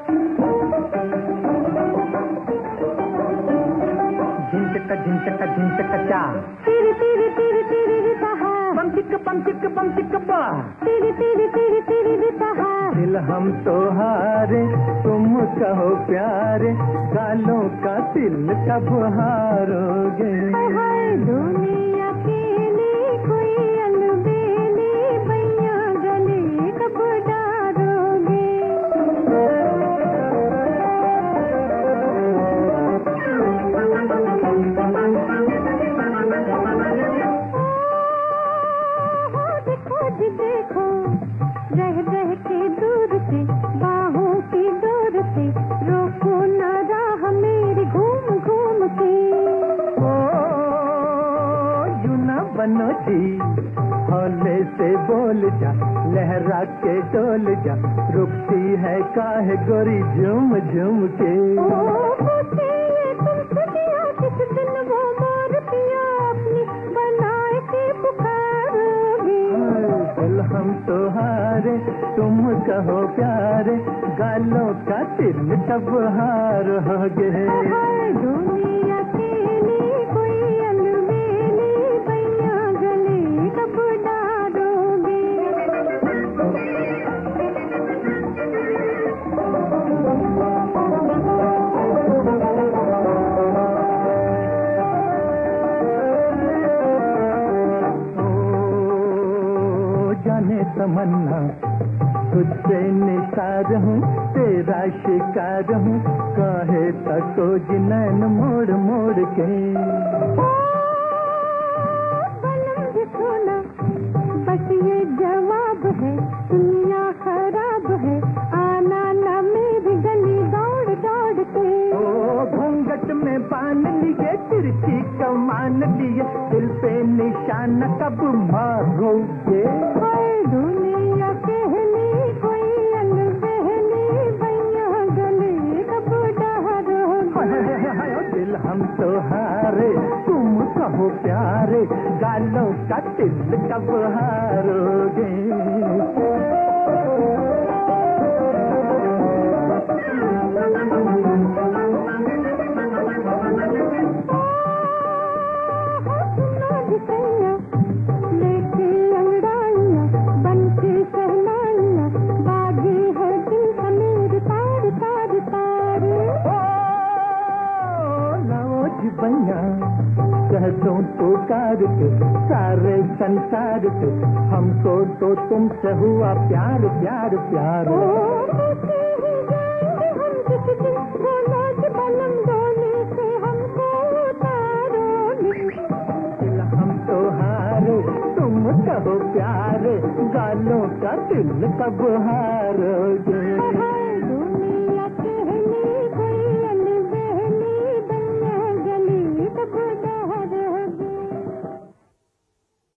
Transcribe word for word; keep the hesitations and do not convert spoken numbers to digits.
झिंचक झिंचक झिंचक चा तिरी तिरी तिरी तिरी रितहा बम चिक बम चिक बम चिक बा तिरी तिरी तिरी तिरी रितहा दिल हम तो हारे तुम कहो प्यारे गालों का दिल कब हारोगे। हाय हाय दुनिया अकेली कोई अलबेली भैया गले कब डारोगे। खोज देखो रह रह के दूर से बाहों की दूर से रोको न राह मेरी घूम घूम के। ओ यूं ना बनो जी हौले से बोल जा लहरा के डोल जा रुकती है काहे गोरी झूम झूम के। ओ पूछे तुमसे दिया किस दिन वो मोर पिया अपनी बनाए के पुकारोगे। दिल हम तो हारे तुम कहो प्यारे गालों का दिल कब हारोगे। हाय दुनिया अकेली कोई अलबेली भैया गले कब डारोगे। जाने तमन्ना तुझसे निसार हूँ तेरा शिकार हूँ काहे तको जिनैन मोड़ मोड़ के। बलम भी सोना बस ये जवाब है दुनिया खराब है आना न मेरी गली दौड़ दौड़ के। ओ घूंघट में बांध लिए तिरछी कमान लिए दिल पे निशान कब मारोगे। हाय दुनिया कहली कोई अनबहली भैया गले कब डारोगे। दिल हम तो हारे तुम कहो प्यारे गालों का दिल कब हारोगे। लेके अंगड़ाइयाँ बन के सहनाइयाँ बागी है दिल का मेरे तार तार तार। भैया कह दो पुकार के सारे संसार के हमको तो तुमसे हुआ प्यार प्यार प्यार। ओ होते ही जाएंगे हम जिस दिन बोलो कि बलम डोले से हमको उतारोगे। दिल हम तो हारे तुम कहो प्यारे गालों का दिल कब हारोगे।